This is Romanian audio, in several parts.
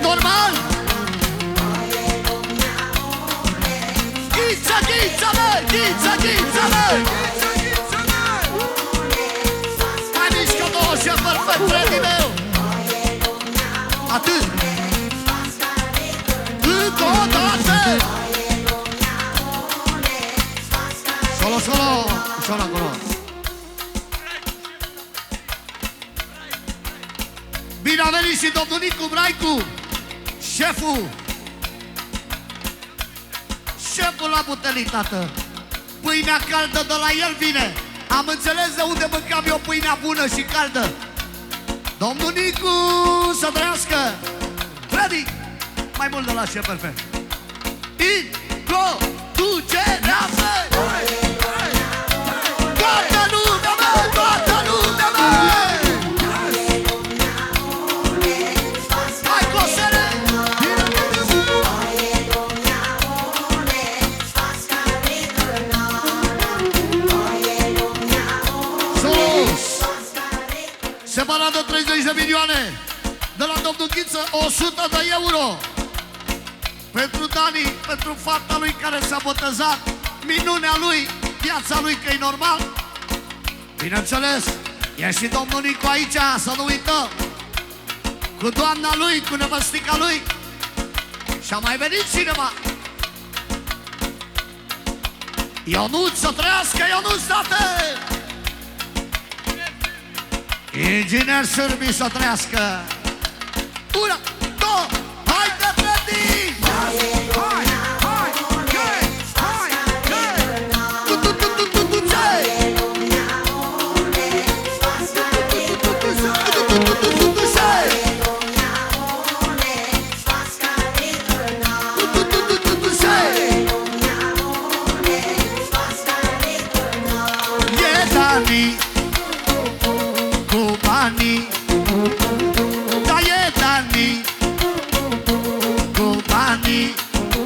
Normal? Ghiță, ghiță, mă! Ghiță, ghiță, mă! Mai mișcă două și perfect, frate meu! Atât! Încă o dată! Solo, solo! Ușor acolo! Bine a venit și domnul Nicu Braicu, șeful la butelit, tată. Pâinea caldă de la el vine. Am înțeles de unde mâncam eu pâinea bună și caldă. Domnul Nicu să trăiască. Freddy, mai mult de la șef perfect. Introducerea mea. Toată lumea mea, toată lumea mea. Hai, cosere! Separat 30 de milioane de la domnul Ghiță, 100 de euro pentru Dani, pentru fata lui care s-a botezat, minunea lui, viața lui că e normal. Bineînțeles, e și domnul Nicu aici, să nu uităm, cu doamna lui, cu nevăstica lui. Și-a mai venit cineva. Ionuț, să trăiască, Ionuț, tată! Inginer Sârbi să trăiască. Una, două, hai de Freddy! Hai, hai, hai, hai, hai! E Dani cu banii, da e Dani cu banii.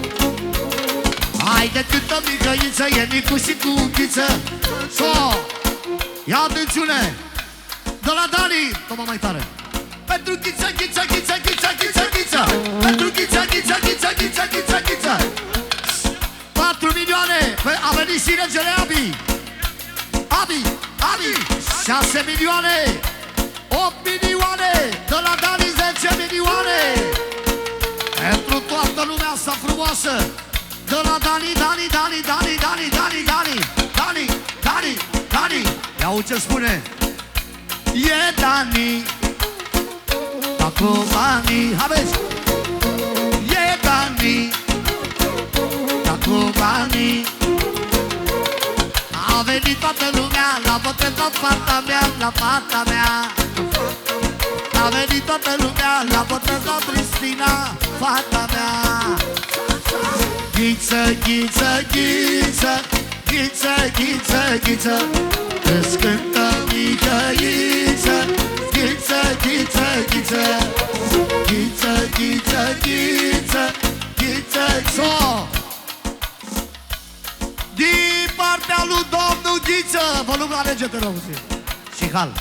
Hai de câtă micăiță, e Nicu și cu Ghiță. So, ia atențiune, de la Dani, toma mai tare. Pentru Ghiță, Ghiță, Ghiță, Ghiță, Ghiță, Ghiță. Pentru Ghiță, Ghiță, Ghiță, Ghiță, Ghiță, Ghiță. 4 milioane, a venit și regele Abi. Abi, Abi, 6 milioane, 8 milioane, de la Dani 10 milioane. Pentru toată lumea asta frumoasă, de la Dani, Dani, Dani, Dani, Dani, Dani, Dani, Dani, Dani, Dani. Ia-u ce spune. E Dani, da cu banii, aveți. E Dani, da cu banii. A venit toată lumea, l-a botezat fata mea, la fata mea. A venit toată lumea, l-a botezat Cristina, fata mea. Ghiță, Ghiță, Ghiță, Ghiță, Ghiță, Ghiță, îți cântă micăiță. Ghiță, Ghiță, Ghiță, Ghiță, Ghiță, Ghiță, Ghiță, Ghiță. Din partea lui domnul Ghiță, volum la rege, te rog, și hal.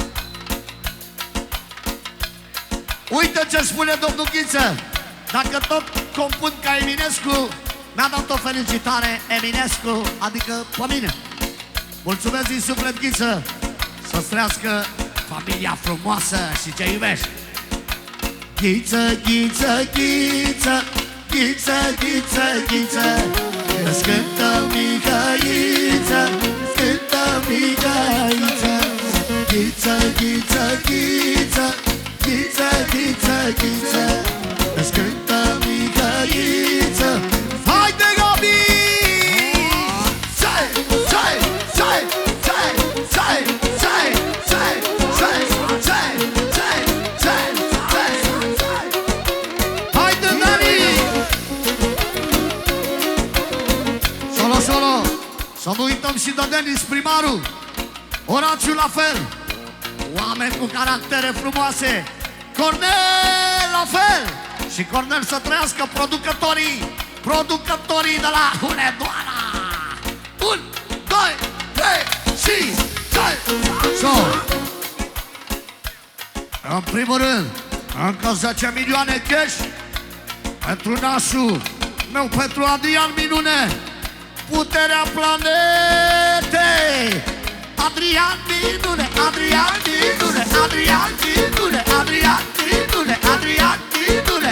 Uite ce spune domnul Ghiță. Dacă tot compun ca Eminescu, mi-a dat o felicitare Eminescu, adică pe mine. Mulțumesc din suflet, Ghiță. Să-ți trească familia frumoasă și ce iubești. Ghiță, Ghiță, Ghiță, Ghiță, Ghiță, Ghiță, îți cântă micăiță, cântă micăiță. Ghiță, Ghiță, Ghiță, Ghiță, Ghiță, Ghiță, îți cântă micăiță. Hai de Gabi! Țai, țai, țai, țai, țai, țai, țai, țai, țai, țai, țai, țai, țai. Hai de Dani! Solo, solo! Să nu uităm și de Denis, primarul. Orațiu la fel. Oameni cu caractere frumoase. Cornel la fel. Și Cornel să trăiască, producătorii de la Hunedoara. 1, 2, 3 și 2. So, în primul rând, Încă 10 milioane cash pentru nașul meu, pentru Adrian Minune, puterea planetei. Adrian Minune, Adrian Minune, Adrian Minune, Adrian Minune, Adrian Minune.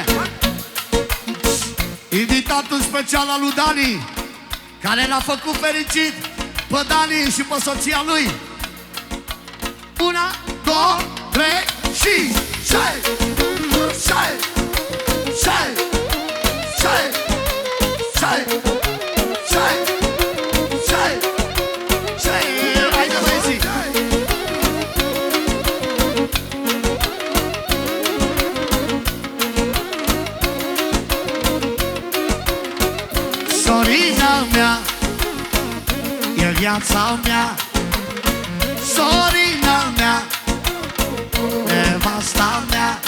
Invitatul special al lui Dani, care l-a făcut fericit pe Dani și pe soția lui. 1, 2, 3 și șai, șai, șai, șai, șai, șai, șai, șai. Haide, băieții! Sorina mea e viața mea, sorina mea, nevasta mea.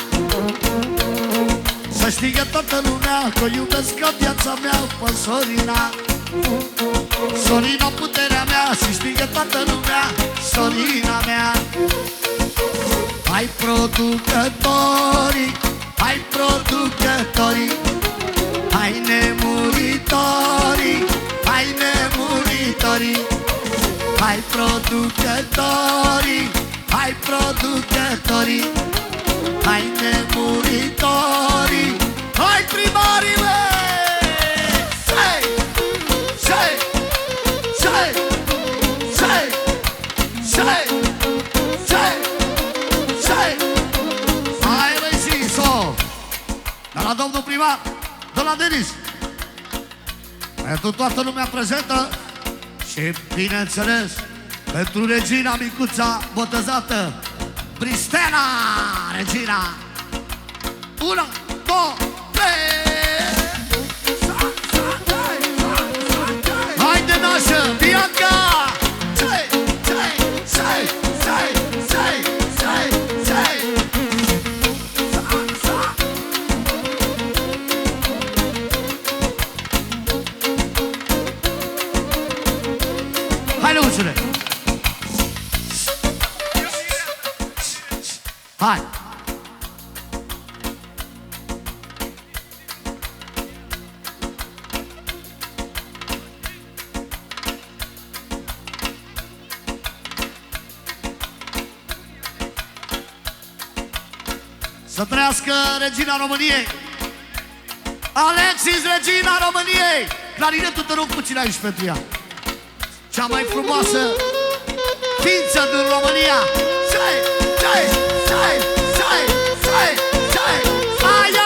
Să știe toată lumea că iubesc ca viața mea pe Sorina. Sorina, puterea mea, să știe toată lumea, Sorina mea. Hai producătorii, hai producătorii, hai nemuritorii, hai nemuritorii, hai producătorii, hai producătorii, hai nemuritorii, hai primarii, mei! Sei, sei, sei, sei, sei, sei, sei. Hai, băi, zi-so! De la domnul primar, de la Denis, pentru toată lumea prezentă și, bineînțeles, pentru Regina micuța botezată, Bristena, Regina. 1, 2, 3. Haide, nașă, Bianca! Sei, sei, sei, sei, sei, sei, sei. Hai, lăuțule! Hai! Să trăiască Regina României! Alexis, Regina României! Clarinetul, te rog puțin aici pentru ea. Cea mai frumoasă ființă din România! Sei, sei, sei, sei, sei, sei! Hai,